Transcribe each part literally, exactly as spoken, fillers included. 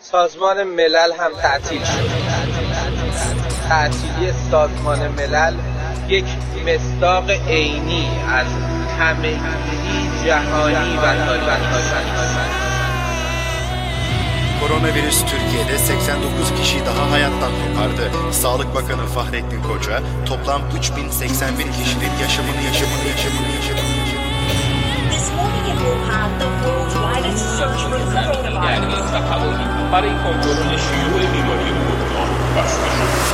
سازمان ملل هم تعطیل شد. تعطیلی سازمان ملل یک مصداق عینی از همگی جهانی و تاریخی. Koronavirüs Türkiye'de seksen dokuz kişi daha hayattan kopardı. Sağlık Bakanı Fahrettin Koca toplam üç bin seksen bir kişinin yaşamını yaşamını yaşamını yaşamını This morning in Wuhan, the world's widest search for the coronavirus. Para incontrollo شیوع بیماری کرونا بسته شد.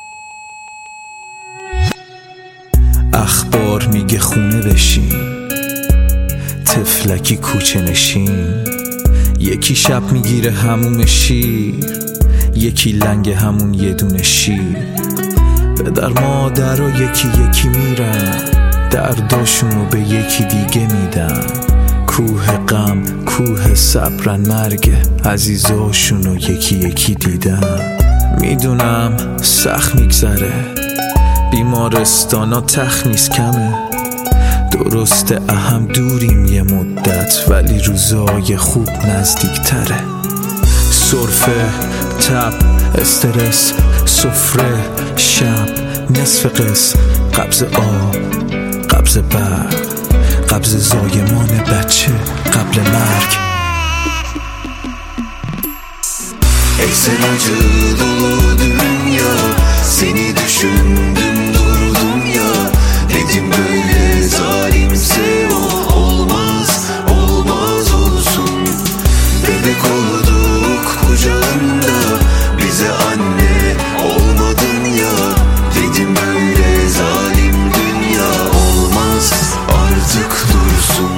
اخبار میگه خونه بشین، تفلکی کوچه نشین، یکی شب میگیره هموم شیر، یکی لنگ همون یه دونه شیر. پدر مادر و یکی یکی میرن، درداشونو به یکی دیگه میدن. کوه غم کوه صبرن، مرگ عزیزاشونو یکی یکی دیدن. میدونم سخت میگذره، بیمارستانا تخت نیست کمه، درسته اهم دوریم یه مدت، ولی روزای خوب نزدیک تره. سرفه، تب، استرس، سفره، شب، نصف قص، قبض آب، قبض برق، قبض زایمان بچه قبل مرگ. Ey sen acı dolu dünya, seni düşündüm durdum ya. Dedim böyle zalimse o olmaz, olmaz olsun. Bebek olduk kucağında, bize anne olmadın ya. Dedim böyle zalim dünya olmaz, artık dursun.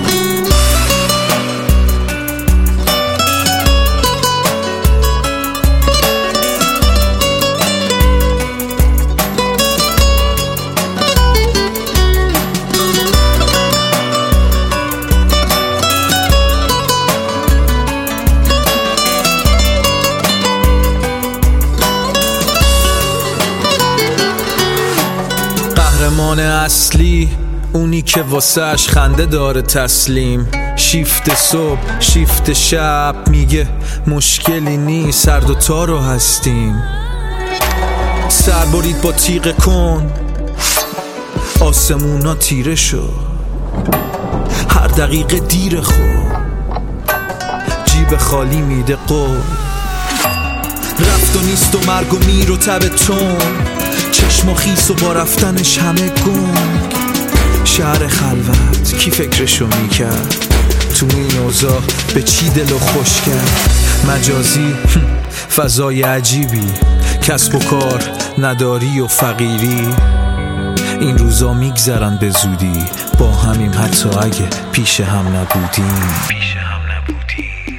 قهرمان اصلی اونی که واسهش خنده داره تسلیم. شیفت صبح شیفت شب، میگه مشکلی نیست هر دوتا رو هستیم. سر برید با تیغ کن، آسمونا تیره شد، هر دقیقه دیر خود، جیب خالی میده قول. رفت و نیست و مرگ و میر و تب تون، چشم و خیس و با رفتنش همه گنگ. شهر خلوت کی فکرشو میکرد، تو این اوضاع به چی دلو خوش کرد. مجازی فضای عجیبی، کسب و کار نداری و فقیری. این روزا میگذرن به زودی، با همیم حتی اگه پیش هم نبودیم. پیش هم نبودیم.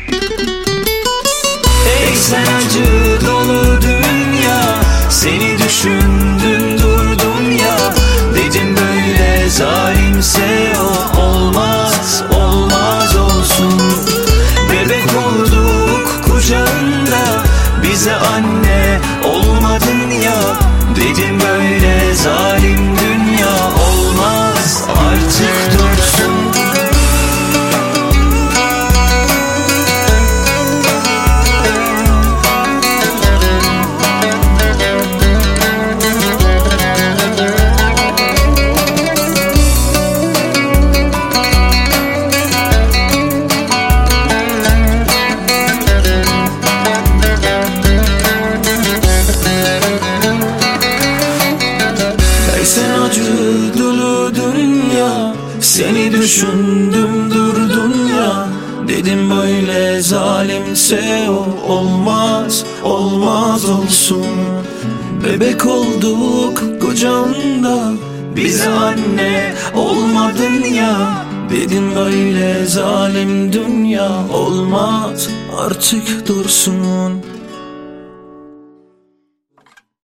Ey sen acı dolu dünya, seni düşündüm durdum ya. Dedim böyle zalimse o olmaz, olmaz olsun. Bebek olduk kucağında, bize anne olmadın ya. Dedim böyle zalim dünya olmaz, artık dursun. Sen acı dolu dünya, seni düşündüm durdum ya. Dedim böyle zalimse o olmaz, olmaz olsun. Bebek olduk kucağında, bize anne olmadın ya. Dedim böyle zalim dünya olmaz, artık dursun.